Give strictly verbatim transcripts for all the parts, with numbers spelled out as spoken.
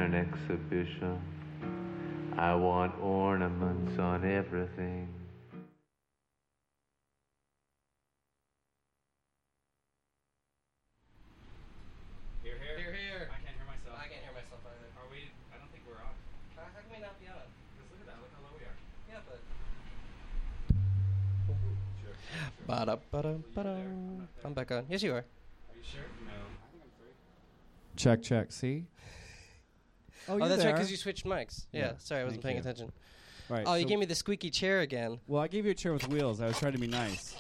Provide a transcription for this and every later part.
an exhibition. I want ornaments on everything. Here, here. Here, here. I can't hear myself. I can't hear myself either. Are we? I don't think we're on. How, how can we not be on? Because look at that. Look how low we are. Yeah, but. Sure. sure. Ba-da, ba-da, ba-da. I'm back on. Yes, you are. Are you sure? No. I think I'm free. Check, check. See? Oh, you're that's right, there. because you switched mics. Yeah, Yeah, sorry, I wasn't thank paying you. attention. Right. Oh, you so- gave me the squeaky chair again. Well, I gave you a chair with wheels. I was trying to be nice.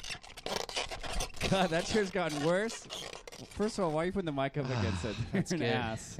God, that chair's gotten worse. First of all, why are you putting the mic up against it? That's You're an good. ass.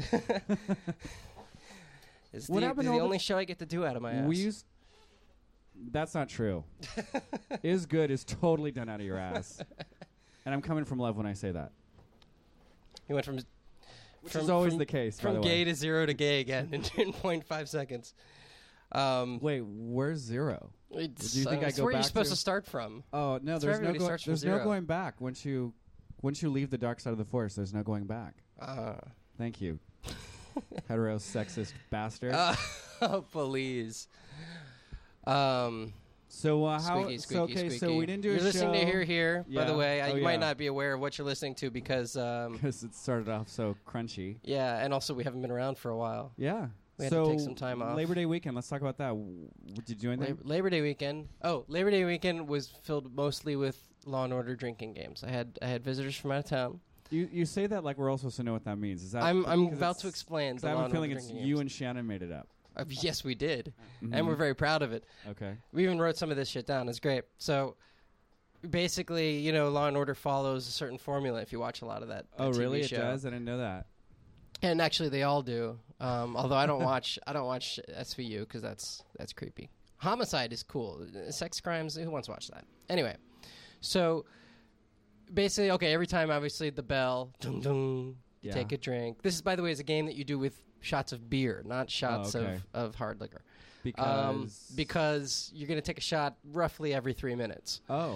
It's What the, happened the to all the- only show I get to do out of my ass. We used. That's not true. Is good is totally done out of your ass, and I'm coming from love when I say that. You went from Which from, is always from- the case. by from the gay way. to zero to gay again in two point five seconds. Um, Wait, where's zero? it's, Do you think uh, I it's go where you're back supposed to- to start from. Oh no, That's there's where no everybody go- starts from there's no zero. going back once you once you leave the dark side of the force. There's no going back. Uh, Thank you, hetero sexist bastard. uh, oh, please. Um, so uh, how? squeaky, so squeaky, okay, squeaky. so we didn't do You're a listening show. to Here Here, by Yeah. the way. I, Oh, you might yeah. not be aware of what you're listening to because, um, because it started off so crunchy. yeah, and also we haven't been around for a while. Yeah. We had to so take some time off. Labor Day weekend. Let's talk about that. W- Did you do anything? Labor, Labor Day weekend. Oh, Labor Day weekend was filled mostly with Law and Order drinking games. I had I had visitors from out of town. You you say that like we're all supposed to know what that means. Is that? I'm I'm 'cause about it's- to explain. 'cause The I Law have a and feeling Order it's drinking you games. and Shannon made it up. Uh, yes, we did, Mhm. and we're very proud of it. Okay. We even wrote some of this shit down. It's great. So, basically, you know, Law and Order follows a certain formula. If you watch a lot of that, that Oh T V really? It show. does. I didn't know that. And actually, they all do. Um, although I don't watch, I don't watch S V U because that's that's creepy. Homicide is cool. Sex crimes, who wants to watch that? Anyway, so basically, okay. Every time, obviously, the bell, dun, dun, Yeah. take a drink. This is, by the way, is a game that you do with shots of beer, not shots okay. of, of hard liquor. Because Um, because you're going to take a shot roughly every three minutes. oh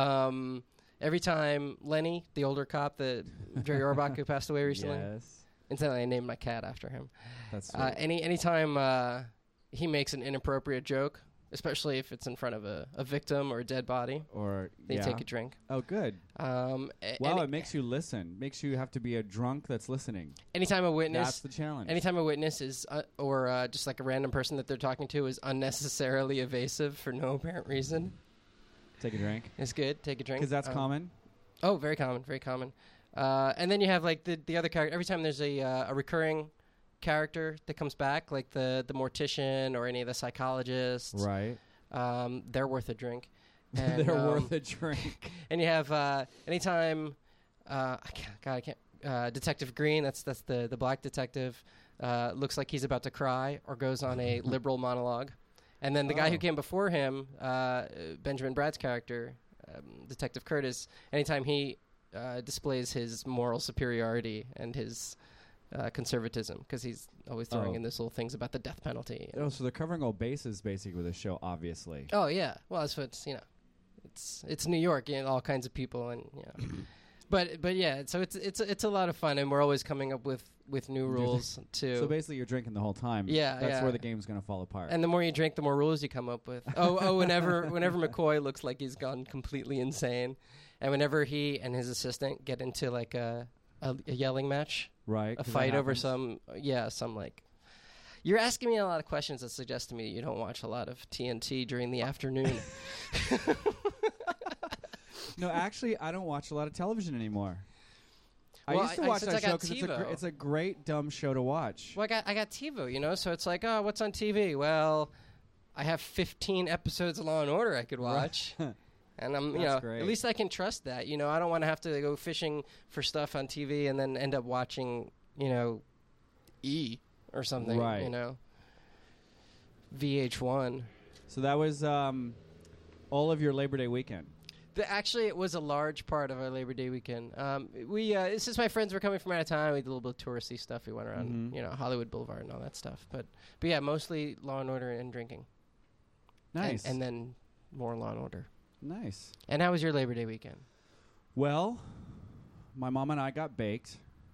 Um, every time Lenny, the older cop, the Jerry Orbach who passed away recently. yes, Incidentally, I named my cat after him. that's Uh, sweet. any anytime uh, he makes an inappropriate joke, especially if it's in front of a, a victim or a dead body, or they yeah. take a drink. Oh good. Um, a- Wow, any- it makes you listen. Makes you have to be a drunk that's listening. anytime a That's witness, the challenge. anytime a witness is, uh, or uh, just like a random person that they're talking to is unnecessarily evasive for no apparent reason, Take a drink it's good. Take a drink because that's Um, common. Oh, very common, very common. Uh, and then you have like the the other character. Every time there's a uh, a recurring character that comes back, like the the mortician or any of the psychologists, Right. um, they're worth a drink. And, They're um, worth a drink. And you have uh, anytime, uh, I can't, God, I can't. Uh, Detective Green, that's that's the the black detective. Uh, looks like he's about to cry or goes on a liberal monologue, and then the guy Oh. who came before him, uh, Benjamin Bratt's character, um, Detective Curtis. Anytime he uh, displays his moral superiority and his uh, conservatism, because he's always throwing Oh. in these little things about the death penalty. Oh, so they're covering all bases basically with the show, obviously. Oh yeah, well that's what it's, you know, it's it's New York, you know, all kinds of people, and you know, but but yeah, so it's it's it's a lot of fun, and we're always coming up with with new rules too. So basically, you're drinking the whole time. Yeah, that's yeah. where the game's going to fall apart. And the more you drink, the more rules you come up with. Oh oh, whenever whenever McCoy looks like he's gone completely insane, and whenever he and his assistant get into like a a, a yelling match, right, a 'cause that fight over happens. some yeah some like. You're asking me a lot of questions that suggest to me that you don't watch a lot of T N T during the afternoon. No, actually, I don't watch a lot of television anymore. Well, I used to I- I- watch since that I show got because it's a TiVo. gr- it's a great dumb show to watch. Well, I got I got TiVo, you know, so it's like, oh, what's on T V? Well, I have fifteen episodes of Law and Order I could watch, and I'm, you That's know, great. at least I can trust that. You know, I don't want to have to go fishing for stuff on T V and then end up watching, you know, E or something. Right. You know, V H one. So that was um, all of your Labor Day weekend. The, actually, it was a large part of our Labor Day weekend. Um, we uh, since my friends were coming from out of town, we did a little bit of touristy stuff. We went around, Mhm. you know, Hollywood Boulevard and all that stuff. But but yeah, mostly Law and Order and drinking. Nice. And, and then more Law and Order. Nice. And how was your Labor Day weekend? Well, my mom and I got baked.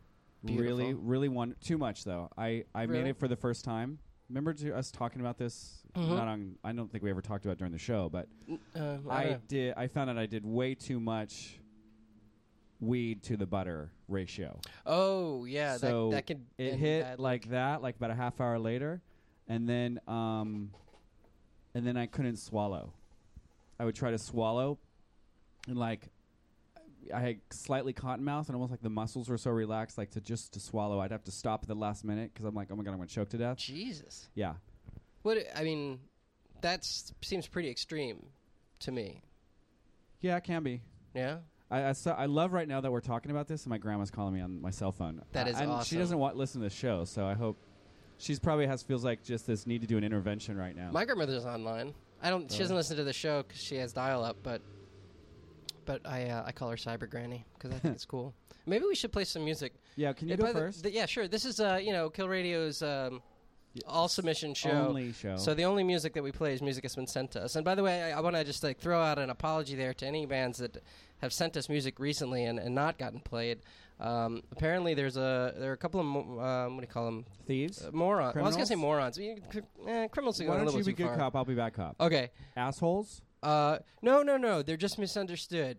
Really, Beautiful. really want too much though. I I Really? made it for the first time. Remember to us talking about this? Mhm. Not on. I don't think we ever talked about it during the show, but Uh, I, I don't know. did. I found out I did way too much weed to the butter ratio. Oh yeah, So that that could It end hit badly. like that, like about a half hour later, and then um, and then I couldn't swallow. I would try to swallow, and like I had slightly cotton mouth, and almost like the muscles were so relaxed, like to just to swallow, I'd have to stop at the last minute because I'm like, oh my god, I'm gonna choke to death. Jesus. Yeah, What I mean, that seems pretty extreme to me. yeah, it can be. Yeah. I I, so, I love right now that we're talking about this, and my grandma's calling me on my cell phone. That Uh, is and She awesome. doesn't want listen to the show, so I hope she's probably has feels like just this need to do an intervention right now. My grandmother's online. I don't. She Oh. doesn't listen to the show because she has dial-up, but but I uh, I call her Cyber Granny because I think it's cool. Maybe we should play some music. yeah, can you Uh, go by the- first? the- yeah, sure. This is uh you know Kill Radio's um, Yeah, all submission show. Only show. So the only music that we play is music that's been sent to us. And by the way, I, I want to just like throw out an apology there to any bands that have sent us music recently and, and not gotten played. Um, apparently, there's a there are a couple of mo- um, what do you call them? Thieves. Uh, morons. Well, I was gonna say Criminals? morons. We- cr- eh, criminals are Why going a don't little you be too good far. cop? I'll be bad cop. Okay. Assholes. Uh, no, no, no. They're just misunderstood.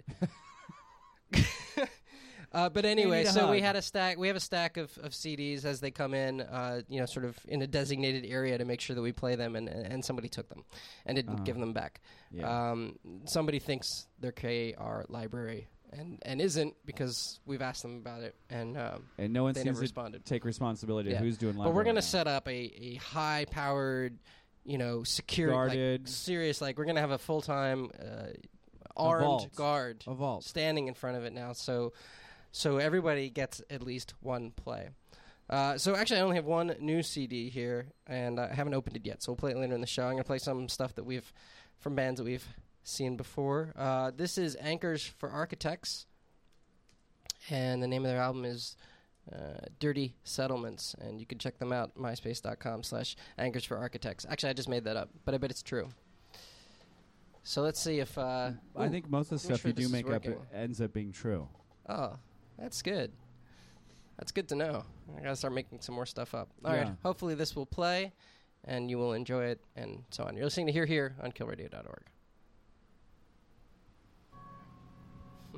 uh, but anyway, need a so we hug. had a stack. We have a stack of, of C Ds as they come in. Uh, you know, sort of in a designated area to make sure that we play them, and and somebody took them and didn't Uh-huh. give them back. Yeah. Um, somebody thinks they're K R library and and isn't because we've asked them about it, and um, and no one they seems never to responded. take responsibility Yeah. of who's doing. But we're library gonna now. set up a, a high powered, you know, secure, Guarded. like, serious. Like we're gonna have a full time uh, armed vault. guard a vault. standing in front of it now. So so everybody gets at least one play. Uh, so actually, I only have one new C D here, and I haven't opened it yet. So we'll play it later in the show. I'm gonna play some stuff that we've from bands that we've seen before. Uh, this is Anchors for Architects, and the name of their album is uh, Dirty Settlements, and you can check them out, myspace.com slash Anchors for Architects. Actually, I just made that up, but I bet it's true. So let's see if... Uh, I ooh, think most of the I'm not stuff sure you this do is make up working. ends up being true. Oh, that's good. That's good to know. I gotta start making some more stuff up. All right. Yeah. Hopefully this will play, and you will enjoy it, and so on. You're listening to Here Here on kill radio dot org. Nice.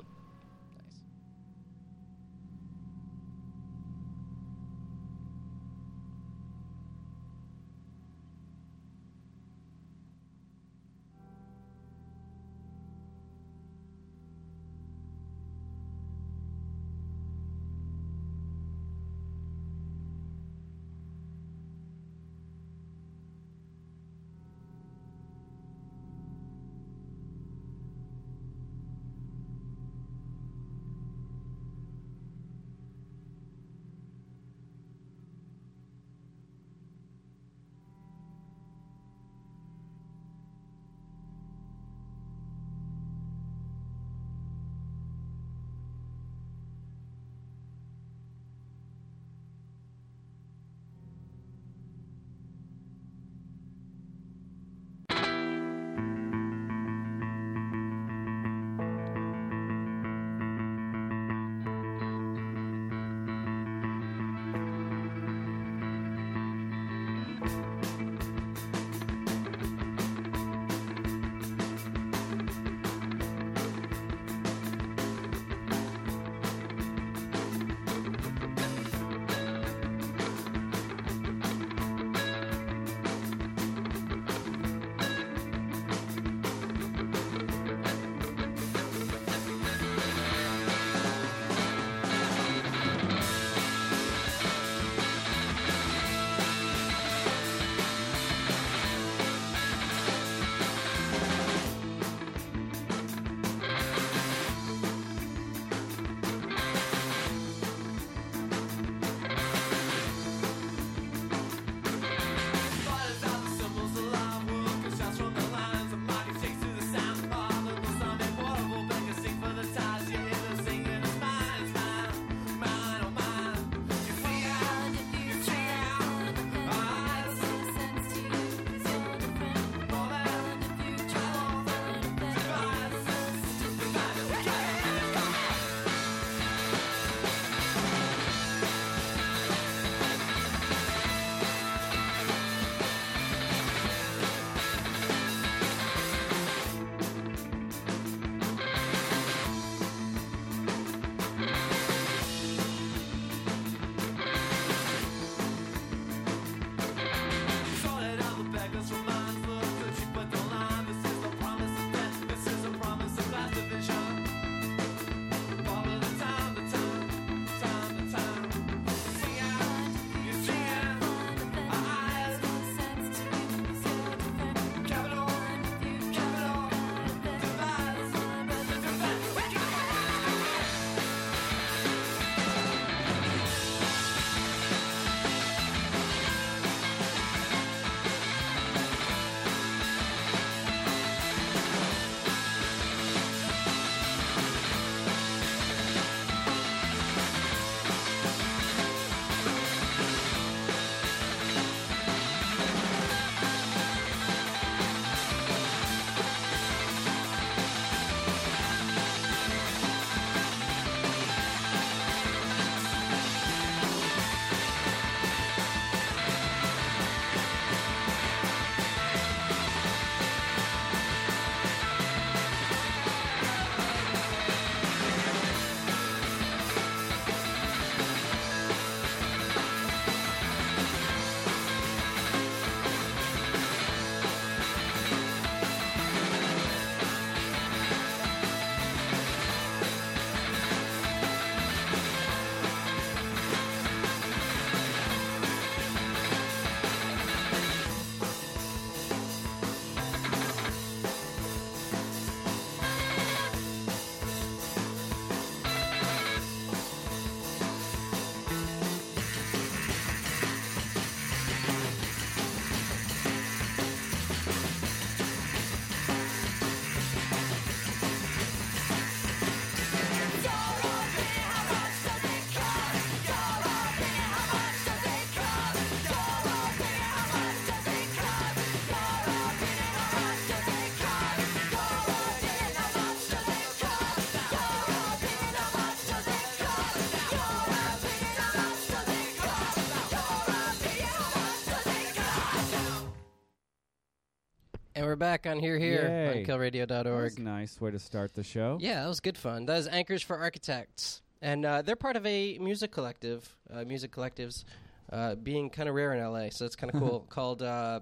And we're back on Here Here Yay. on kill radio dot org. That's a nice way to start the show. Yeah, that was good fun. That is Anchors for Architects. And uh, they're part of a music collective. Uh, music collectives uh, being kind of rare in L A, so it's kind of cool. Called, uh,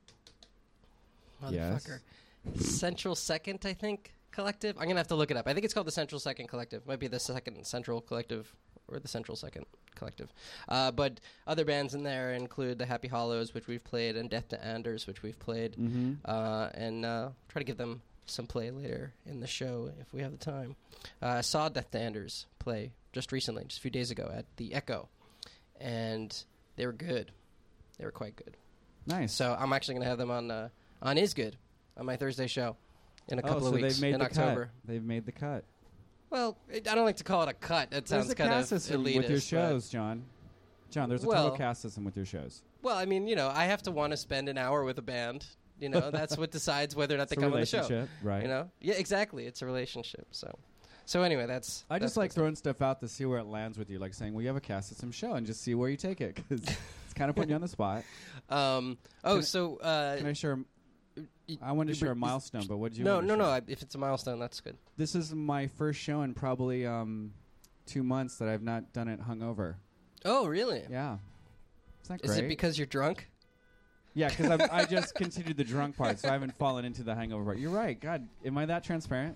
Yes. motherfucker, Central Second, I think, Collective. I'm going to have to look it up. I think it's called the Central Second Collective. Might be the Second Central Collective or the Central Second Collective. Uh, but other bands in there include the Happy Hollows, which we've played, and Death to Anders, which we've played. Mm-hmm. Uh, and uh, try to give them some play later in the show if we have the time. Uh, I saw Death to Anders play just recently, just a few days ago at the Echo, and they were good. They were quite good. Nice. So I'm actually going to have them on uh, on Is Good on my Thursday show in a couple oh, of so weeks they've made in the October. Cut. They've made the cut. Well, it, I don't like to call it a cut. That There's sounds a kind caste of system elitist. with your but- shows, John. John, there's a Well- total caste system with your shows. Well, I mean, you know, I have to want to spend an hour with a band. You know, that's what decides whether or not It's they a come on the show. relationship, right? You know, yeah, exactly. It's a relationship. So, so anyway, that's. I that's just like what's- throwing stuff out to see where it lands with you, like saying, "Well, you have a caste system show," and just see where you take it, because it's kind of putting you on the spot. Um. Oh, Can I- so. Uh, Can I share? y- I wanted to y- share a is- milestone, but what did you? No, want to no, no. share? I, if it's a milestone, that's good. This is my first show in probably um, two months that I've not done it hungover. Oh, really? Yeah, isn't that Is great? it because you're drunk? Yeah, because I just continued the drunk part, so I haven't fallen into the hangover part. You're right. God, am I that transparent?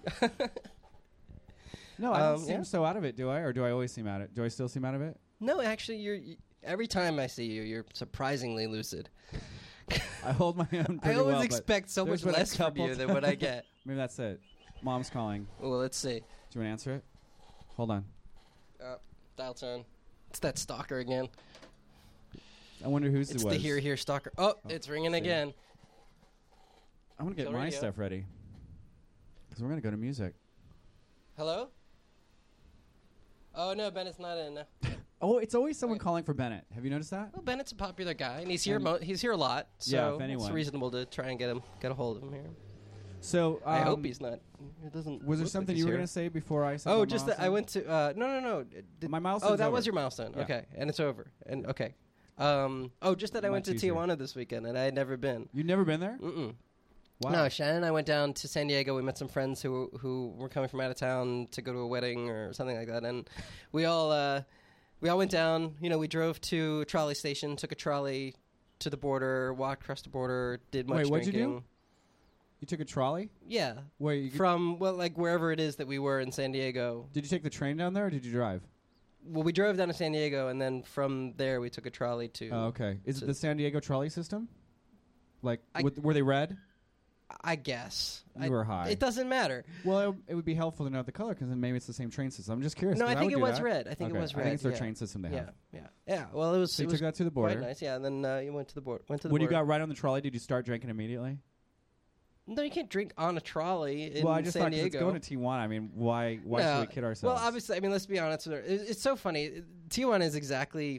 No, I don't Um, seem yeah. so out of it, do I? Or do I always seem out of it? Do I still seem out of it? No, actually, you're. You, every time I see you, you're surprisingly lucid. I hold my own I pretty always well, but expect so there's much been a less from couple you than what I get. maybe that's it. Mom's calling. Well, let's see. Do you want to answer it? Hold on. Uh, dial tone. It's that stalker again. I wonder whose It's it was. the Here Here stalker. Oh, Oh, it's ringing see. again. I'm going to get Kill my radio. stuff ready. Because we're going to go to music. Hello? Oh, no, Bennett's not in. No. Oh, it's always someone Okay. calling for Bennett. Have you noticed that? Well, Bennett's a popular guy, and he's here. And- Mo- he's here a lot, so Yeah, if it's anyone. reasonable to try and get him, get a hold of him here. So, um, I hope he's not. It doesn't. Was there look something like you he's were here. going to say before I said Oh, my just that I milestone? went to. Uh, no, no, no. Did- My Oh, milestone's that over. was your milestone. Yeah. Okay, and it's over. And okay. Um. Oh, just that I went Much to easier. Tijuana this weekend, and I had never been. You've never been there? Mm-mm. Wow. No, Shannon and I went down to San Diego. We met some friends who who were coming from out of town to go to a wedding or something like that, and we all uh, we all went down. You know, we drove to a trolley station, took a trolley to the border, walked across the border, did much Wait, what'd you do? drinking. You took a trolley? Yeah, Wait, you from well, like wherever it is that we were in San Diego. did you take the train down there or did you drive? Well, we drove down to San Diego, and then from there we took a trolley to. Oh, okay. Is to- it the San Diego trolley system? Like, I- with, were they red? I guess You I- were high. It doesn't matter. Well, it, it would be helpful to know the color because then maybe it's the same train system. I'm just curious. No, 'cause I think would it do was that. red. I think Okay. it was I red. think it's their yeah. train system they Yeah, have. yeah, yeah. Well, it was. So it you was took that to the quite border. nice. Yeah, and then uh, you went to the border. Went to the When you border. got right on the trolley, did you start drinking immediately? No, you can't drink on a trolley in well, I just San thought 'cause Diego. it's going to Tijuana. I mean, why? Why No. should we kid ourselves? Well, obviously, I mean, let's be honest. It- It's so funny. Tijuana is exactly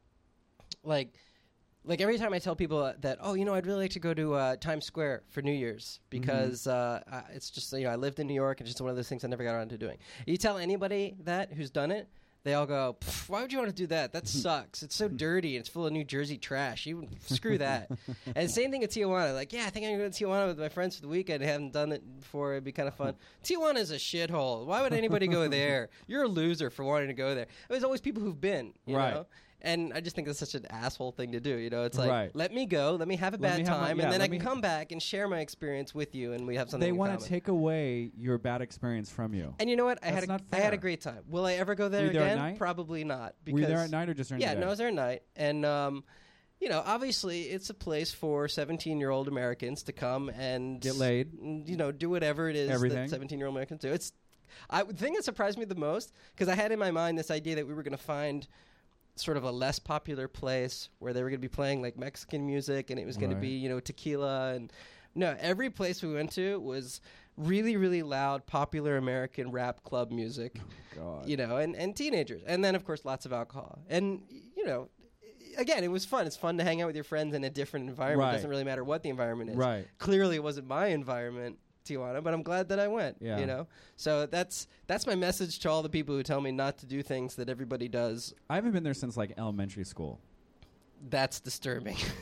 like, like every time I tell people that, oh, you know, I'd really like to go to uh, Times Square for New Year's because uh, uh, it's just, you know, I lived in New York and it's just one of those things I never got around to doing. You tell anybody that who's done it, they all go, "Pff, why would you want to do that? That sucks. It's so dirty and it's full of New Jersey trash. You screw that. And same thing at Tijuana. Like, yeah, I think I'm going to go to Tijuana with my friends for the weekend. I haven't done it before. It'd be kind of fun. Tijuana is a shithole. Why would anybody go there? You're a loser for wanting to go there. There's always people who've been, you Right. know? And I just think that's such an asshole thing to do. You know, it's like, Right. let me go, let me have a Let bad me have my- time, yeah, and then let I can me- come back and share my experience with you, and we have something they in want common. to take away your bad experience from you. And you know what? I That's had a, not I had a fair. great time. Will I ever go there Were you there at again? night? Probably not. Because Were you there at night or just during yeah, the day? no, I was there at night, and um, you know, obviously, it's a place for seventeen-year-old Americans to come and Get laid. mm, You know, do whatever it is Everything. that seventeen-year-old Americans do. It's I the thing that surprised me the most because I had in my mind this idea that we were going to find sort of a less popular place where they were going to be playing like Mexican music and it was going Right. to be, you know, tequila and no, every place we went to was really, really loud, popular American rap club music, God. you know, and, and teenagers. And then, of course, lots of alcohol. And, you know, again, it was fun. It's fun to hang out with your friends in a different environment. Right. It doesn't really matter what the environment is. Right. Clearly, it wasn't my environment, Tijuana, but I'm glad that I went. Yeah. You know, so that's that's my message to all the people who tell me not to do things that everybody does. I haven't been there since like elementary school. That's disturbing.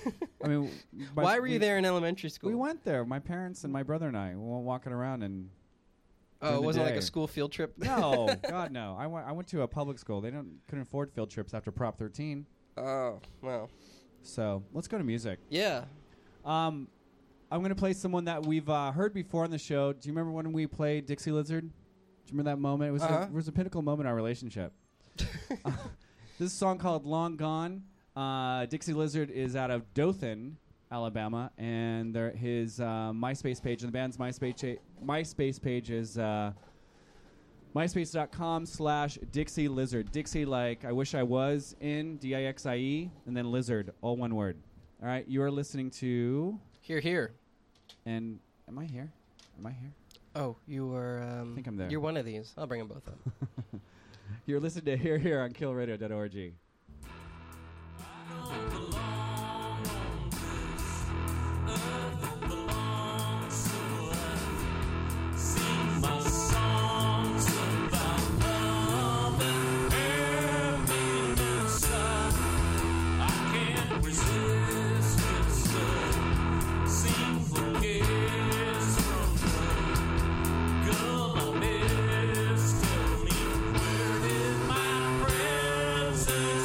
I mean, my- Why were you we- there in elementary school? We went there. My parents and my brother and I we were walking around and. Oh, during it the wasn't like day. a school field trip? No, God no. I went. I went to a public school. They don't couldn't afford field trips after Prop thirteen. Oh, well. So let's go to music. Yeah. Um, I'm gonna play someone that we've uh, heard before on the show. Do you remember when we played Dixie Lizard? Do you remember that moment? It was Uh-huh. a, it was a pinnacle moment in our relationship. uh, this is a song called "Long Gone." Uh, Dixie Lizard is out of Dothan, Alabama, and their, his uh, MySpace page and the band's MySpace cha- MySpace page is uh, myspace.com slash Dixie Lizard. Dixie, like I wish I was in D I X I E, and then Lizard, all one word. All right, you are listening to. Here, here. And am I here? Am I here? Oh, you were... Um, I think I'm there. You're one of these. I'll bring them both up. You're listening to Here Here on kill radio dot org. Tell me, where did my presence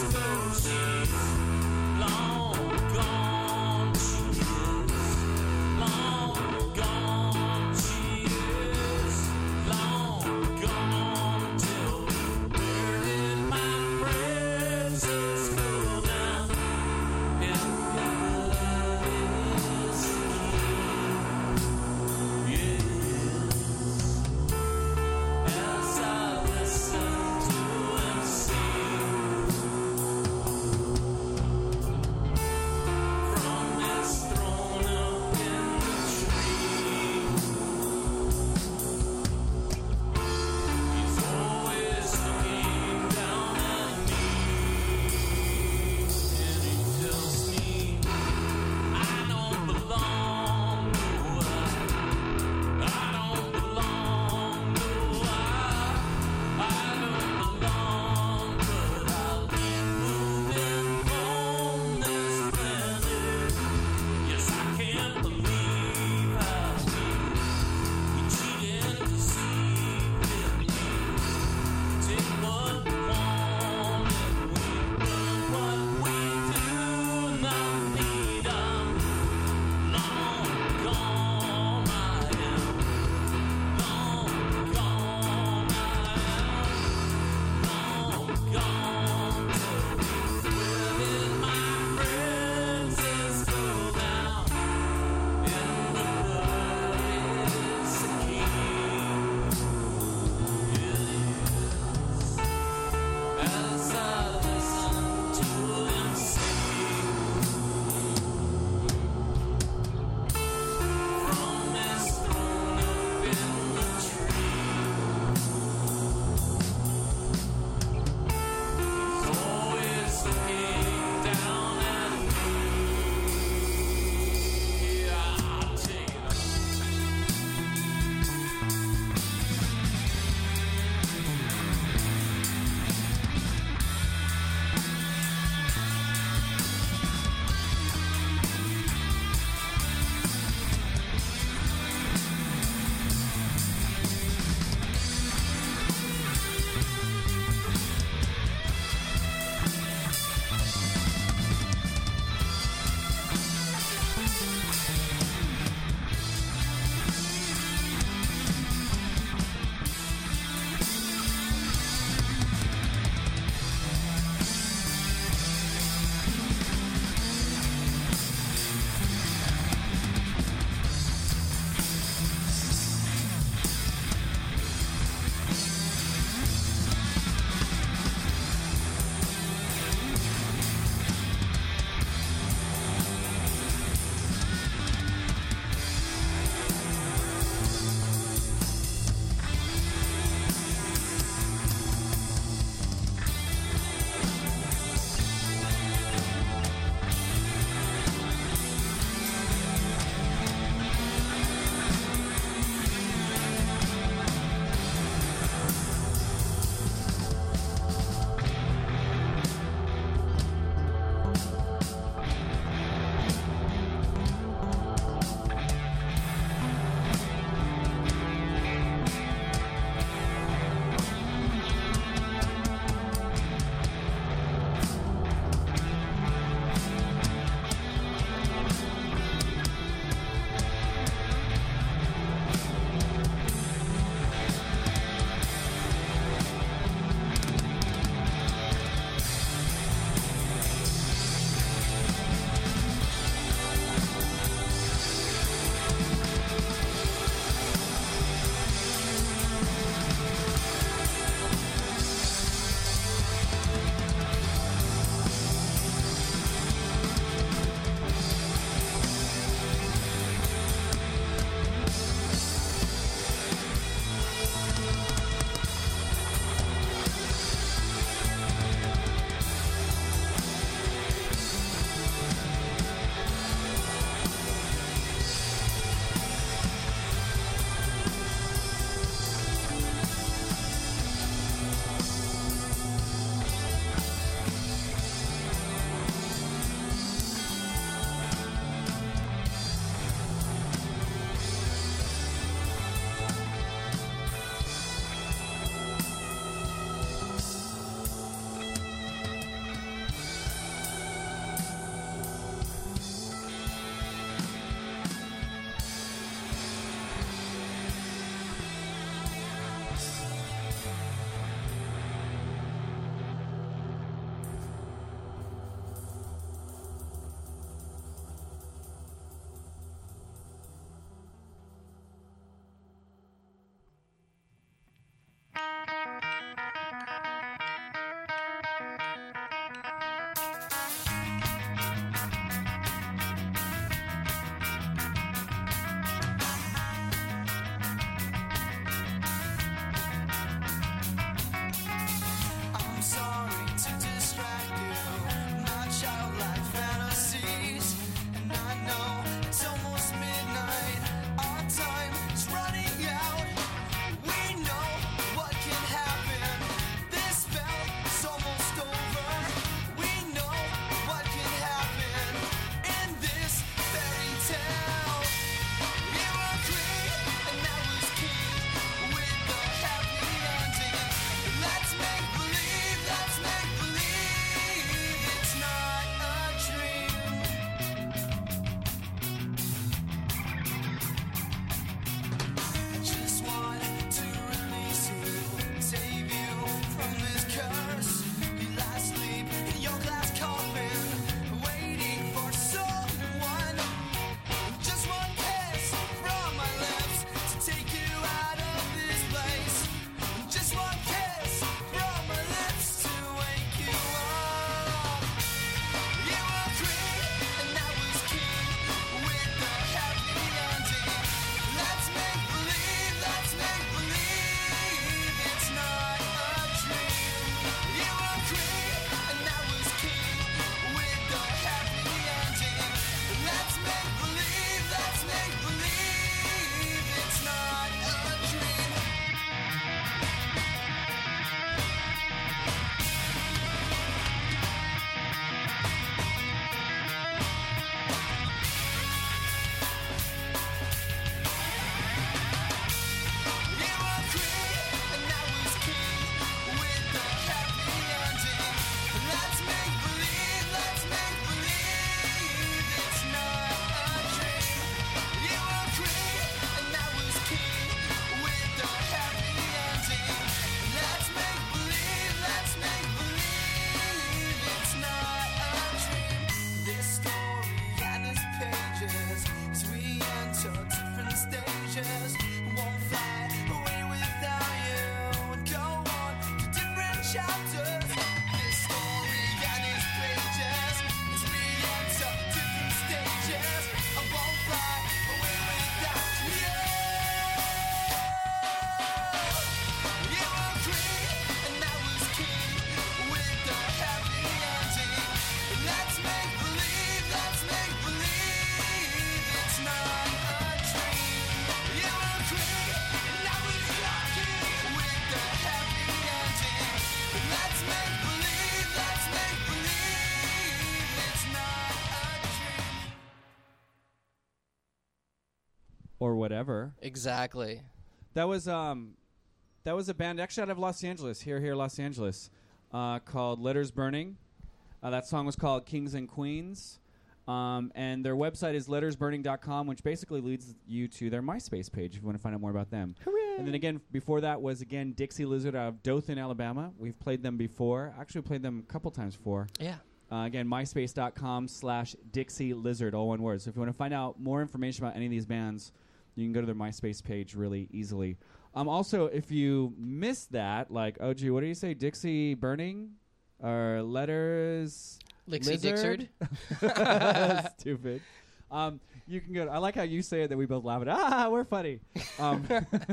or whatever. Exactly. That was um, that was a band actually out of Los Angeles, here, here, Los Angeles, uh, called Letters Burning. Uh, that song was called Kings and Queens. Um, and their website is letters burning dot com, which basically leads you to their MySpace page if you want to find out more about them. Hooray! And then again, before that was, again, Dixie Lizard out of Dothan, Alabama. We've played them before. Actually played them a couple times before. Yeah. Uh, again, myspace dot com slash Dixie Lizard, all one word. So if you want to find out more information about any of these bands, you can go to their MySpace page really easily. Um, also, if you missed that, like, oh, gee, what do you say? Dixie Burning? Or Letters... Lixie Lizard? Dixard. Stupid. Um, you can go to, I like how you say it that we both laugh at. Ah, we're funny. Um,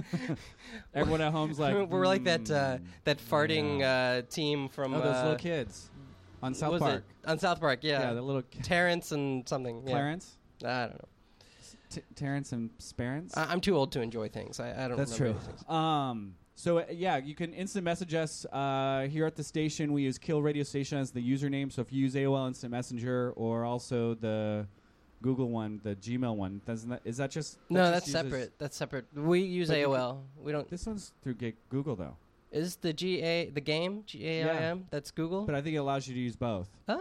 everyone at home's like... We're like that uh, mm, that farting yeah. uh, team from... Oh, those uh, little kids on South what was Park. it? On South Park, yeah. Yeah, the little... Ca- Terrence and something. Yeah. Clarence? I don't know. T- Terrence and Sparence? I- I'm too old to enjoy things. I, I don't That's remember true. these things. Um, so, uh, yeah, you can instant message us uh, here at the station. We use Kill Radio Station as the username. So if you use A O L Instant Messenger or also the Google one, the Gmail one, doesn't that, is that just... No, that that's just uses- separate. That's separate. We use But you A O L. We don't... This one's through G- Google, though. Is the G A... The game? G A I M? That's Google? But I think it allows you to use both.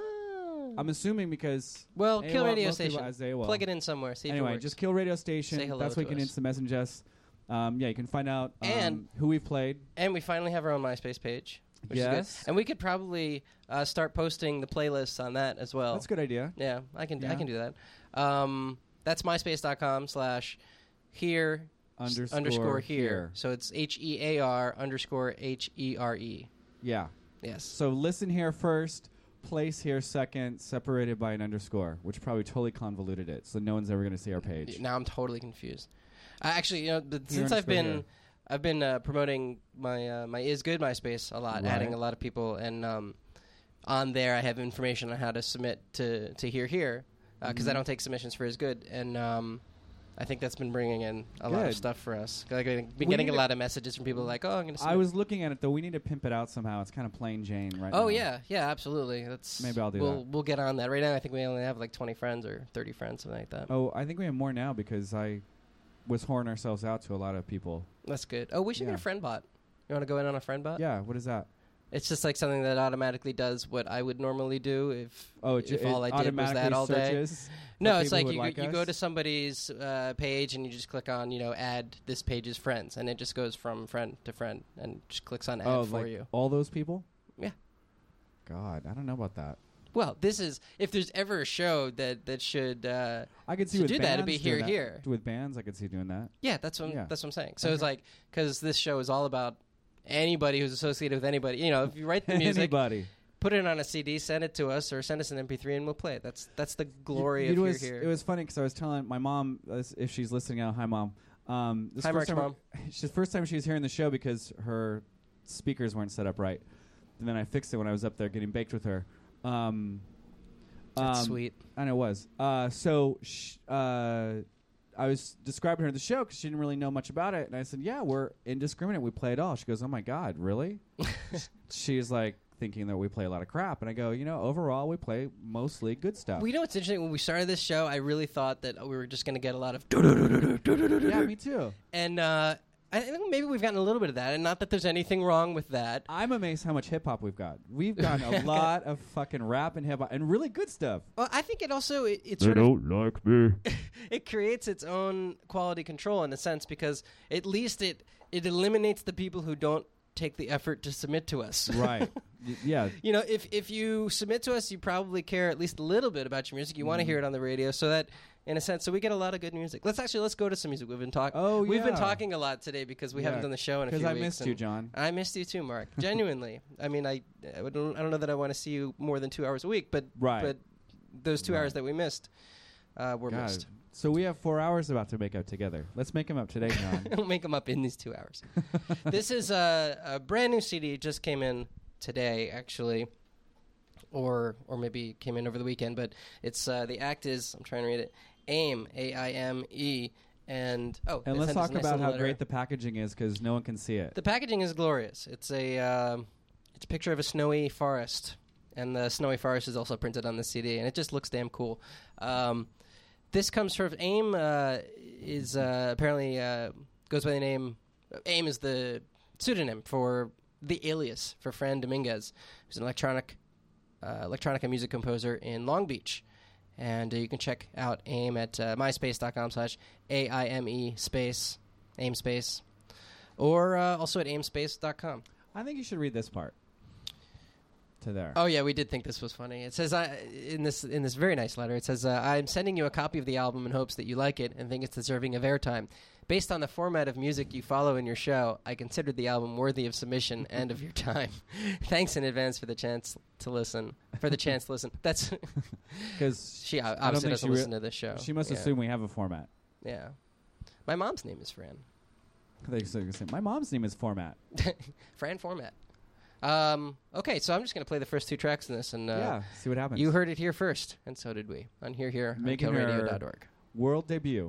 Oh. I'm assuming because... Well, A O L Kill Radio most people Station. has A O L. Plug it in somewhere. See if it Anyway, works. just Kill Radio Station. Say hello That's where you to can us. instant message us. Um, yeah, you can find out um, And- who we've played. And we finally have our own MySpace page. Which is Yes. good. And we could probably uh, start posting the playlists on that as well. That's a good idea. Yeah, I can I Yeah. can do that. Um, that's myspace dot com slash here s- Underscore underscore here. here. So it's H E A R underscore H E R E. Yeah. Yes. So listen here first, place here second, separated by an underscore, which probably totally convoluted it, so no one's ever going to see our page. Now I'm totally confused. I actually, you know, the, Here since I've underscore been here. I've been uh, promoting my uh, my Is Good MySpace a lot, Right. adding a lot of people, and um, on there I have information on how to submit to to Here Here because I Mhm. don't take submissions for Is Good, and um, I think that's been bringing in a lot of Good. stuff for us. Like, I've been We getting need a to- lot of messages from people like, "Oh, I'm going to." I was looking at it, though. We need to pimp it out somehow. It's kind of plain Jane right now. Oh yeah, yeah, absolutely. That's Maybe I'll do we'll, that. We'll get on that. Right now, I think we only have like twenty friends or thirty friends, something like that. Oh, I think we have more now because I was whoring ourselves out to a lot of people. That's good. Oh, we should Yeah. get a friend bot. You want to go in on a friend bot? Yeah, what is that? It's just like something that automatically does what I would normally do if Oh, it, if it all I did was automatically that all day. searches No, for it's people like who you would go, like you go us? to somebody's uh, page and you just click on, you know, add this page's friends, and it just goes from friend to friend and just clicks on add Oh, for like you. all those people? Yeah. God, I don't know about that. Well, this is if there's ever a show that that should. Uh, I could see To with do bands that, it'd be doing Here, that. Here. With bands, I could see doing that. yeah, that's what I'm, Yeah. that's what I'm saying. So it's Okay. like because this show is all about anybody who's associated with anybody. You know, if you write the music, Anybody. put it on a C D, send it to us, or send us an M P three, and we'll play it. That's that's the glory You- of it Here was, Here. It was funny because I was telling my mom, uh, if she's listening out, hi, Mom. Um, this Hi, first Mark's time mom. She's the first time she was hearing the show because her speakers weren't set up right. And then I fixed it when I was up there getting baked with her. Um, That's um, sweet. I know it was. Uh, so sh- uh, I was describing her the show because she didn't really know much about it. And I said, yeah, we're indiscriminate. We play it all. She goes, oh, my God, really? She's like thinking that we play a lot of crap. And I go, you know, overall, we play mostly good stuff. Well, you know what's interesting? When we started this show, I really thought that we were just going to get a lot of. yeah, me too. And uh, I think maybe we've gotten a little bit of that, and not that there's anything wrong with that. I'm amazed how much hip hop we've got. We've got a lot of fucking rap and hip hop and really good stuff. Well, I think it also it, it They sort of don't like me. it creates its own quality control in a sense because at least it it eliminates the people who don't take the effort to submit to us. Right. Y- yeah. You know, if if you submit to us, you probably care at least a little bit about your music. You want to Mhm. hear it on the radio, so that in a sense, so we get a lot of good music. Let's actually let's go to some music. We've been talking. Oh, We've been yeah. talking a lot today because we Yeah, haven't done the show in a few Because weeks. I missed you, and John. I missed you too, Mark. Genuinely. I mean, I I don't, I don't know that I want to see you more than two hours a week, but Right. but those two Right. hours that we missed uh, were God. missed. So we have four hours about to make up together. Let's make them up today, John. We'll make them up in these two hours. This is a, a brand new C D. It just came in today, actually, or or maybe came in over the weekend. But it's uh, the act is I'm trying to read it. AIM, A I M E, and oh, And they let's sent us talk a nice about little how letter. great the packaging is because no one can see it. The packaging is glorious. It's a um, it's a picture of a snowy forest, and the snowy forest is also printed on the C D, and it just looks damn cool. Um, this comes from AIM. Uh, is uh, apparently uh, goes by the name. AIM is the pseudonym for the alias for Fran Dominguez, who's an electronic uh, electronica music composer in Long Beach. And uh, you can check out AIM at uh, myspace.com slash A I M E space, AIM space, or uh, also at aim space dot com. I think you should read this part. To there. Oh yeah, we did think this was funny. It says I, in this in this very nice letter, it says, uh, I'm sending you a copy of the album in hopes that you like it and think it's deserving of airtime. Based on the format of music you follow in your show, I considered the album worthy of submission and of your time. Thanks in advance for the chance to listen. For the chance to listen. That's because she uh, obviously doesn't re- listen to this show. She must yeah. assume we have a format. Yeah. My mom's name is Fran. They say, my mom's name is Format. Fran Format. Um, okay, so I'm just going to play the first two tracks in this, and uh, yeah, see what happens. You heard it here first, and so did we on Here Here on kill radio dot org. World debut.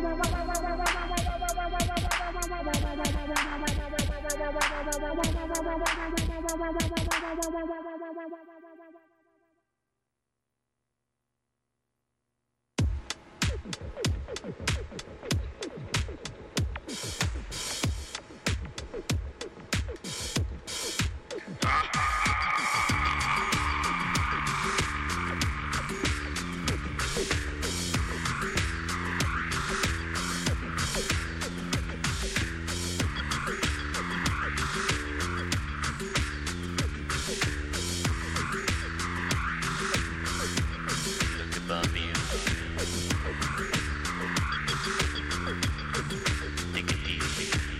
Bye. Look above you. Take it easy.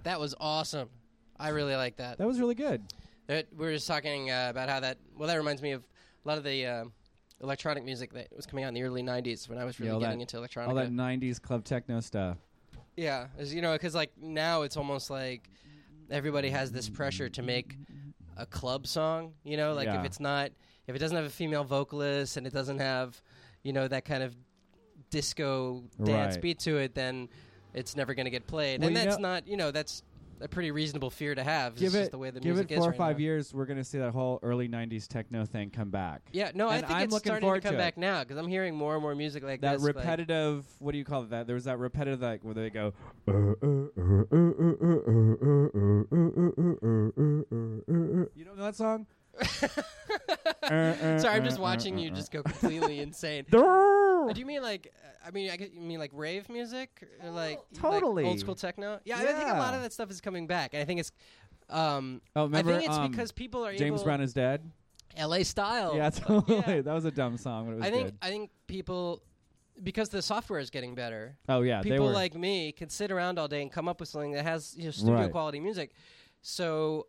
That was awesome. I really like that. That was really good. That, we were just talking uh, about how that. Well, that reminds me of a lot of the uh, electronic music that was coming out in the early nineties when I was really Yeah, all getting that- into electronic. All that nineties club techno stuff. Yeah, as you know, because like now it's almost like everybody has this pressure to make a club song. You know, like Yeah. if it's not, if it doesn't have a female vocalist and it doesn't have, you know, that kind of disco dance Right. beat to it, then it's never going to get played. Well, and you that's know- not, you know, that's a pretty reasonable fear to have. It's Give just it, the way the give music it is four or right five now. years. We're going to see that whole early nineties techno thing come back. Yeah, no, I And think I'm it's looking starting to forward come to back it. now because I'm hearing more and more music like That this. like- repetitive, what do you call it? That there was that repetitive, like where they go. You don't know that song? Sorry, I'm just watching you just go completely insane. Uh, Do you mean like? uh, I mean, I guess you mean like rave music, or like Totally. like old school techno. Yeah, I think a lot Yeah. of that stuff is coming back, and I think it's. Um, Oh, remember, I think it's um, because people are James able. Brown is dead. L A style. Yeah, Uh, totally. yeah. That was a dumb song, but it was I think good. I think people, because the software is getting better. Oh yeah, they people were. like me can sit around all day and come up with something that has you know, studio Right. quality music. So,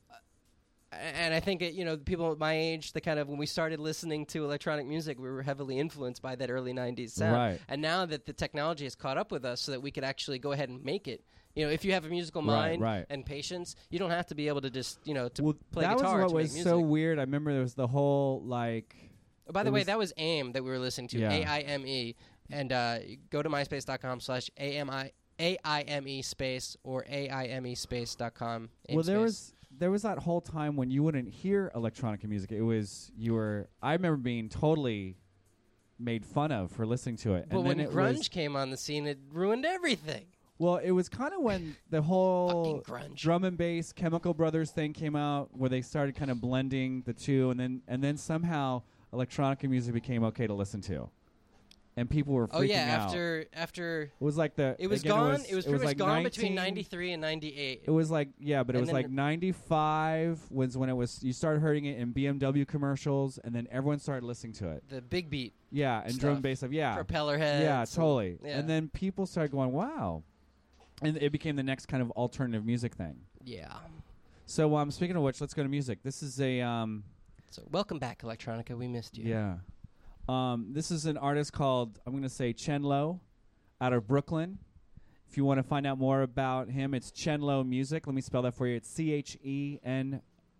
uh, and I think it, you know, people at my age, the kind of when we started listening to electronic music, we were heavily influenced by that early nineties sound. Right. And now that the technology has caught up with us, so that we could actually go ahead and make it. You know, if you have a musical Right, mind right. and patience, you don't have to be able to just you know to well, play that guitar was what to was make music. so weird. I remember there was the whole like. Oh, by the it way, was- that was AIM that we were listening to, Yeah. A I M E. And uh, go to myspace.com slash A-M-I, A-I-M-E space or A I M E space dot com. AIM Well, there space. was there was that whole time when you wouldn't hear electronic music. It was you were. I remember being totally made fun of for listening to it. But and when then it grunge was, came on the scene, it ruined everything. well, it was kind of when the whole Fucking grunge. drum and bass Chemical Brothers thing came out, where they started kind of blending the two, and then and then somehow electronic music became okay to listen to, and people were freaking Oh yeah, out. after after It was like the it was again, gone. It was, It was pretty much like gone between nineteen ninety-three and ninety-eight. It was like yeah, but it And was then like it- ninety-five was when it was. You started hearing it in B M W commercials, and then everyone started listening to it. The big beat, Yeah, and drum Stuff. and bass stuff. Yeah, propeller heads. yeah, and- totally. yeah. And then people started going, "Wow," and it became the next kind of alternative music thing. Yeah. So, um, speaking of which, let's go to music. This is a um, So welcome back, Electronica. We missed you. yeah, um, this is an artist called I'm going to say Chen Lo, out of Brooklyn. If you want to find out more about him, it's Chen Lo Music. Let me spell that for you. It's C H E N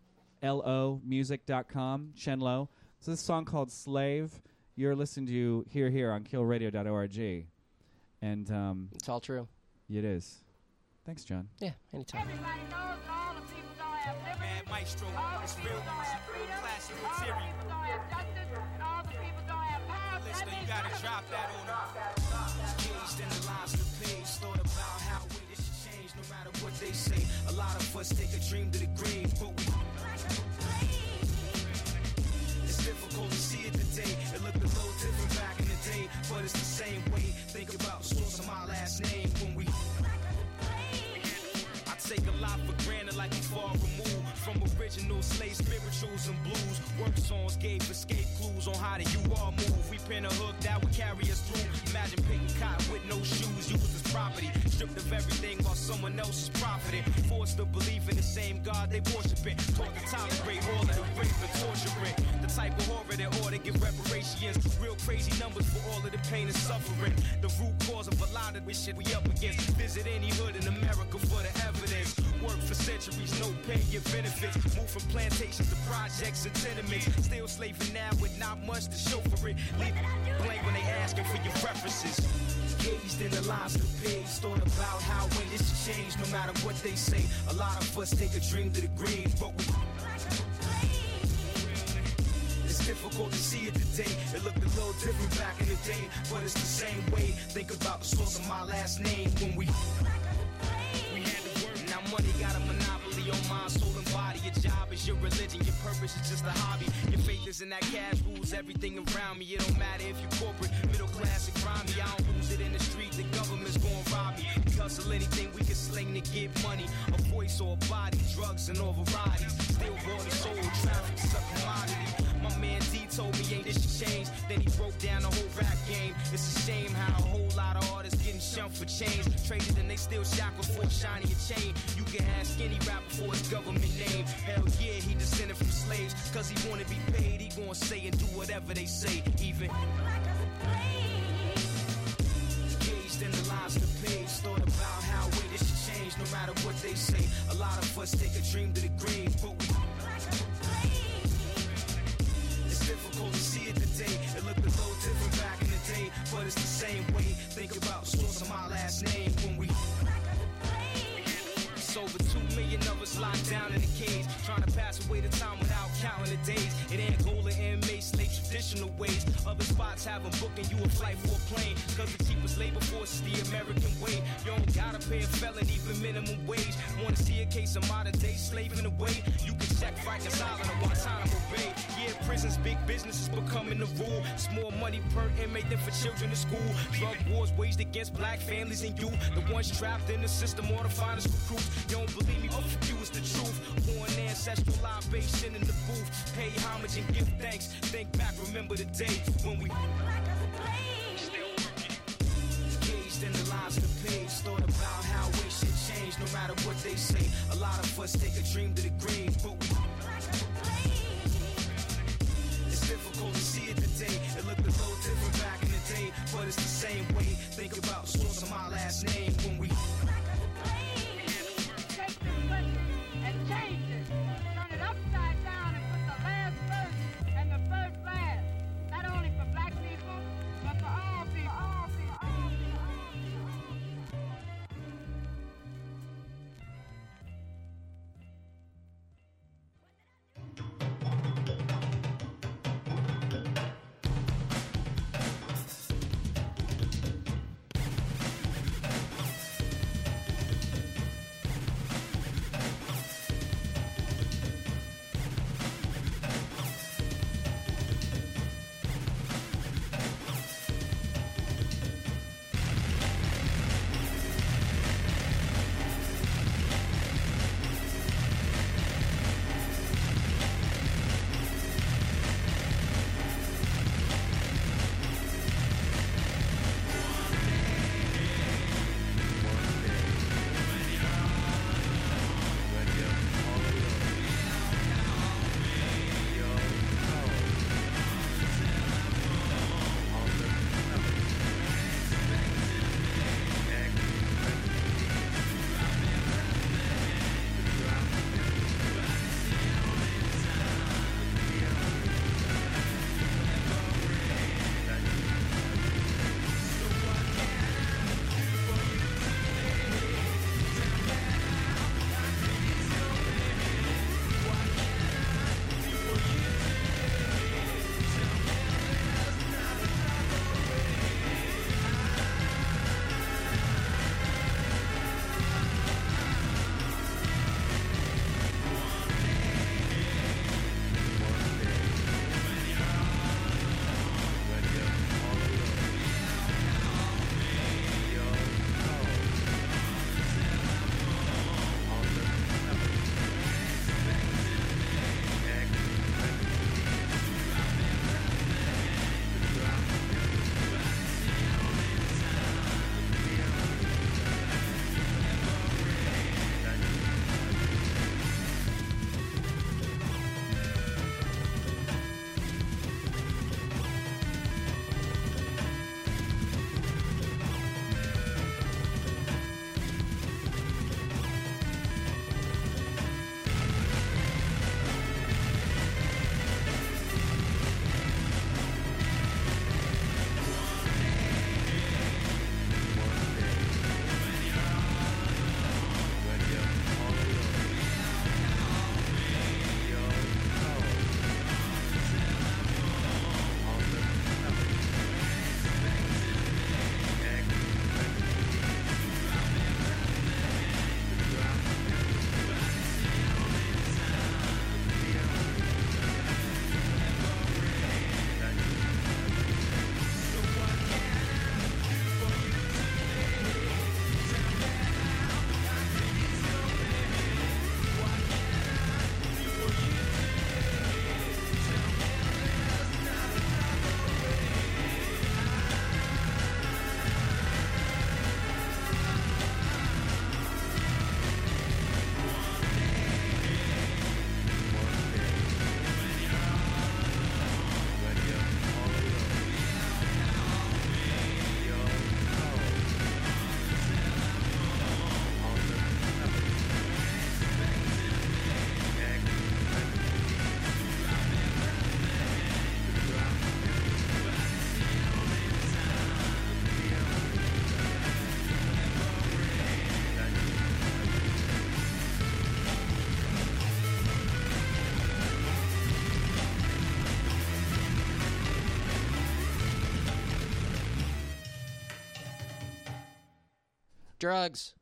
L O music dot com. Chen Lo. So this song called Slave. You're listening to Here Here on kill radio dot org. And um, It's all true. it is. Thanks, John. Yeah, anytime. Everybody knows all the people don't have liberty. Mad Maestro, All the it's people real don't have freedom. classic All the material. people don't have justice. All the people don't have power. That Listen, you means gotta none of drop us that on them. Engaged in the lines of the page, thought about how we this should change no matter what they say. A lot of us take a dream to the grave, but we. It's difficult to see it today. It looked a little different back in the day, but it's the same way. Think about the source of my last name when we. I take a lot for granted, like we far removed from original slave spirituals and blues. Work songs gave escape clues on how the U R move. We pin a hook that would carry us through. Imagine picking cotton with no shoes, used as property, stripped of everything while someone else is profiting. Forced to believe in the same God they worshiping. Taught to tolerate all of the rape and torturing. The type of horror that ought to give reparations. Real crazy numbers for all of the pain and suffering. The root cause of a lot of this shit we up against. Visit any hood in America for the evidence. Work for centuries, no pay, your benefits. Move from plantations to projects and tenements. Still slaving now with not much to show for it. Leave it blank when they asking for your preferences. Gazed in the lines of the page, thought about how when this should change, no matter what they say. A lot of us take a dream to the grave, but we. It's difficult to see it today. It looked a little different back in the day, but it's the same way. Think about the source of my last name when we. We had to work. Now money got a monopoly on mind, soul, and body. Your job is your religion, your purpose is just a hobby. Your faith is in that cash, rules everything around me. It don't matter if you're corporate, middle class, or grimy. I don't lose it in the street, the government's gonna rob me. We hustle anything we can sling to get money. A voice or a body, drugs and all varieties. Still bought and sold, traffic's a commodity. My man D told me, ain't this should change. Then he broke down the whole rap game. It's a shame how a whole lot of artists getting shunned for change. Traded and they still shackled for a shiny chain. You can ask any rapper for his government name. Hell yeah, he descended from slaves. Cause he wanna be paid, he gon' say and do whatever they say. Even engaged in the lives of the page. Thought about how we this should change no matter what they say. A lot of us take a dream to the grave, but we it's difficult to see it today. It looked a little different back in the day, but it's the same way. Think about the source of my last name when we it's over two million of us locked down in a cage, trying to pass away the time without counting the days. It ain't Angola inmates, slave traditional ways. Other spots have them booking you a flight for a plane. Cause the cheapest labor force is the American way. You don't gotta pay a felony for minimum wage. Wanna see a case of modern day slaving away? You can check Rikers Island or Guantanamo Bay. Yeah, prisons, big business is becoming the rule. It's more money per inmate than for children in school. Drug wars waged against black families and you, the ones trapped in the system or the finest recruits. You don't believe me, but for you it's the truth. Born ancestral libation in the booth. Pay homage and give thanks. Think back, remember the day when we engaged in the lives of the page. Thought about how we should change no matter what they say. A lot of us take a dream to the grave, but we it's difficult to see it today. It looked a little different back in the day, but it's the same way. Think about the source of my last name when we Take this country and change it. Turn it upside down and put the last first and the first last. Not only for black people, but for all people. All people, all people, all people, all people. Drugs.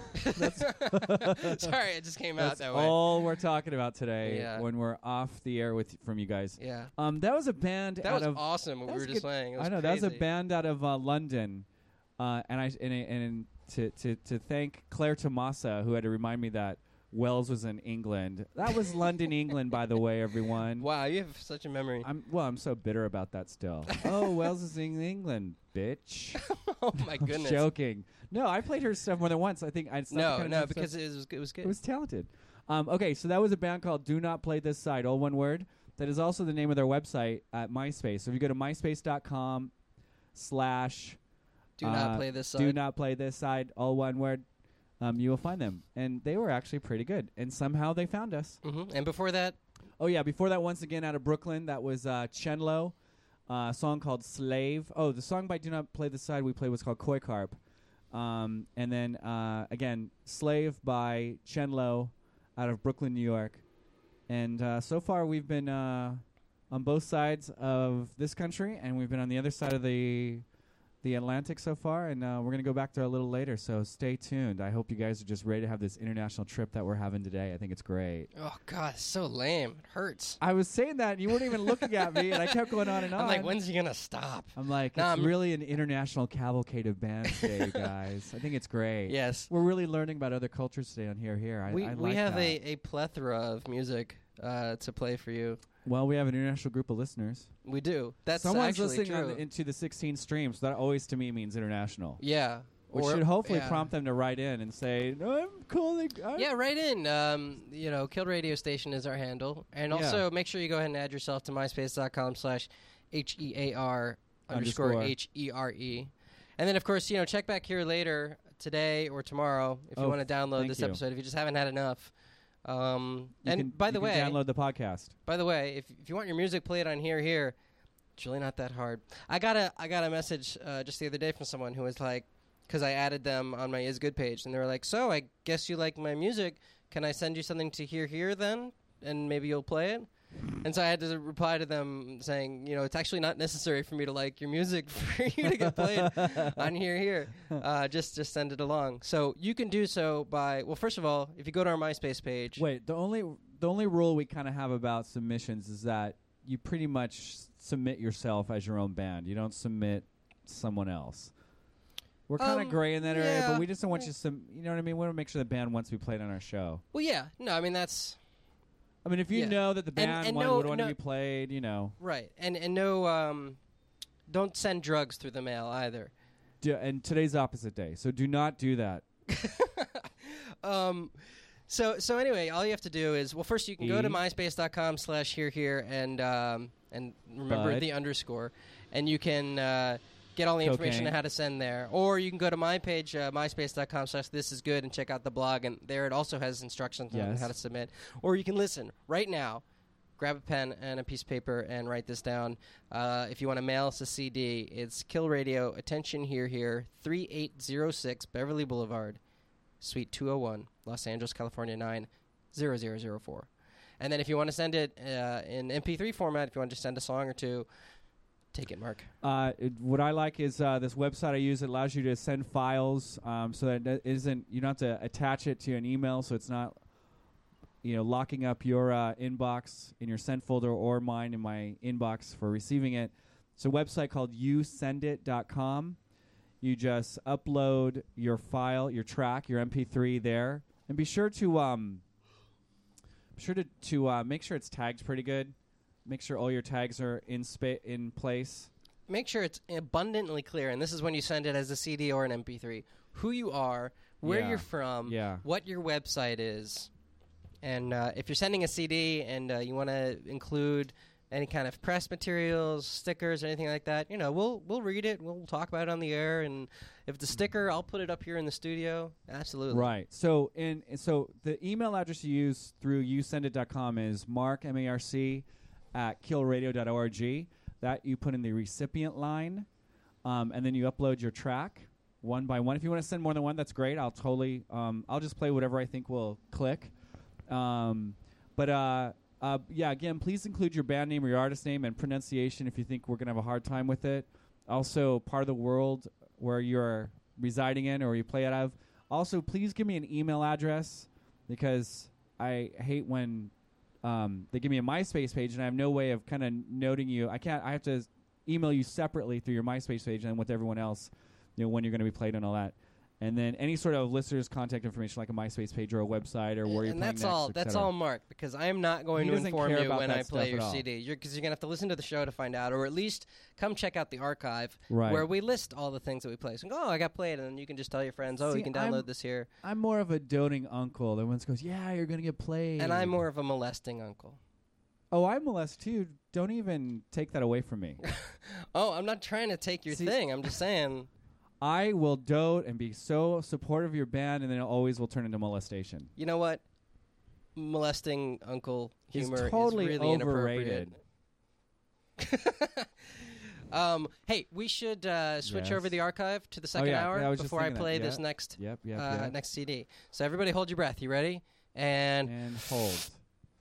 Sorry, it just came out That's that way. all we're talking about today Yeah. when we're off the air with from you guys. Yeah. Um, that was a band That out was of awesome. What that we was were just good. playing. It was I know that was a crazy. band out of uh, London, uh, and I and, and to to to thank Claire Tomasa who had to remind me that Wells was in England. That was London, England, by the way, everyone. Wow, you have such a memory. I'm well. I'm so bitter about that still. Oh, Wells is in England, bitch. Oh my I'm goodness. joking. No, I played her stuff more than once. I think I it's not the No, kind of no, stuff- because it was it was good. it was talented. Um, okay, so that was a band called Do Not Play This Side, all one word. That is also the name of their website at MySpace. So if you go to myspace.com slash Do uh, not play this side. Do Not Play This Side, all one word, um, you will find them. And they were actually pretty good. And somehow they found us. hmm And before that, Oh, yeah, before that, once again, out of Brooklyn, that was uh, Chenlo, uh, a song called Slave. Oh, the song by Do Not Play This Side we played was called Koi Carp. Um, and then, uh, again, Slave by Chenlo out of Brooklyn, New York. And uh, so far, we've been uh, on both sides of this country, and we've been on the other side of the the Atlantic so far, and uh, we're going to go back there a little later, so stay tuned. I hope you guys are just ready to have this international trip that we're having today. I think it's great. oh god, it's so lame. It hurts. I was saying that, and you weren't even looking at me, and I kept going on and on. I'm like, when's he gonna stop? I'm like, Nah, it's I'm- really an international cavalcade of bands today, you guys. I think it's great. Yes. We're really learning about other cultures today on Here Here. I, we I we like have that. a, a plethora of music uh, to play for you. Well, we have an international group of listeners. We do. That's Someone's actually listening true. on, into the sixteen streams. That always, to me, means international. yeah. Which Or- should hopefully yeah. prompt them to write in and say, no, I'm calling. I'm Yeah, right in. Um, you know, Killed Radio Station is our handle. And Yeah. also make sure you go ahead and add yourself to myspace.com slash H E A R underscore Underscore. H E R E. And then, of course, you know, check back here later today or tomorrow if you Oh, want to download thank this you. episode, if you just haven't had enough. Um, You and can- by you the can way, download the podcast. by the way, if if you want your music played on Here Here, it's really not that hard. I got a I got a message uh, just the other day from someone who was like, because I added them on my Is Good page, and they were like, "So I guess you like my music. Can I send you something to Here Here then, and maybe you'll play it?" And so I had to reply to them saying, you know, it's actually not necessary for me to like your music for you to get played on Here Here. Uh, just just send it along. So you can do so by well, first of all, if you go to our MySpace page. Wait, the only the only rule we kind of have about submissions is that you pretty much s- submit yourself as your own band. You don't submit someone else. We're kind of Um, gray in that area, yeah. but we just don't want you to. Sub- you know what I mean? We want to make sure the band wants to be played on our show. Well, yeah, no, I mean that's. I mean, if you Yeah. know that the And- band and one no- would want no- to be played, you know, Right, and and no, um, don't send drugs through the mail either. do, and today's opposite day, so do not do that. Um, so so anyway, all you have to do is well, first you can go to E. myspace.com slash here here and um and remember Bud. the underscore, and you can uh, get all the information Cocaine. on how to send there, or you can go to my page uh, myspace.com slash this is good and check out the blog, and there it also has instructions on Yes. how to submit, or you can listen right now. Grab a pen and a piece of paper and write this down. Uh, if you want to mail us a C D, it's Kill Radio, Attention Here Here, three eight zero six Beverly Boulevard, Suite two oh one, Los Angeles, California nine zero zero zero four. And then if you want to send it uh, in M P three format, if you want to just send a song or two, take it, Mark. Uh, it, what I like is uh, this website I use. It allows you to send files, um, so that it isn't you don't have to attach it to an email, so it's not you know locking up your uh, inbox in your sent folder or mine in my inbox for receiving it. It's a website called you send it dot com. You just upload your file, your track, your M P three there, and be sure to um, be sure to to uh, make sure it's tagged pretty good. Make sure all your tags are in spa- in place. Make sure it's abundantly clear, and this is when you send it as a C D or an M P three, who you are, where Yeah. you're from, Yeah. what your website is. And uh, if you're sending a C D and uh, you want to include any kind of press materials, stickers, anything like that, you know, we'll we'll read it. We'll talk about it on the air, and if it's a sticker, I'll put it up here in the studio. Absolutely. Right. So in so the email address you use through you send it dot com is mark M A R C at kill radio dot org. That you put in the recipient line, um, and then you upload your track one by one. If you want to send more than one, that's great. I'll totally um, I'll just play whatever I think will click. Um, but uh, uh, yeah, again, please include your band name or your artist name and pronunciation if you think we're gonna have a hard time with it. Also, part of the world where you're residing in or you play out of. Also, please give me an email address because I hate when um, they give me a MySpace page and I have no way of kind of noting you. I can't. I have to email you separately through your MySpace page and with everyone else, you know, when you're going to be played and all that. And then any sort of listeners' contact information, like a MySpace page or a website or where you're and playing that's next, all. et That's cetera. all Mark, because I am not going He to doesn't inform care you about when that I play stuff your at all. C D. You're because you're gonna have to listen to the show to find out, or at least come check out the archive Right. where we list all the things that we play. So, oh, I got played, and then you can just tell your friends, oh, See, you can download I'm- this here. I'm more of a doting uncle that once goes, yeah, you're going to get played. And I'm more of a molesting uncle. Oh, I molest too. Don't even take that away from me. Oh, I'm not trying to take your See- thing. I'm just saying. I will dote and be so supportive of your band, and then it always will turn into molestation. You know what? Molesting uncle He's humor totally is really overrated. inappropriate. um, hey, we should uh, switch Yes. over the archive to the second yeah, hour yeah, I was just before I thinking that. play this Yeah. next Yep, yep, uh, yep. next C D. So everybody, hold your breath. You ready? And And hold.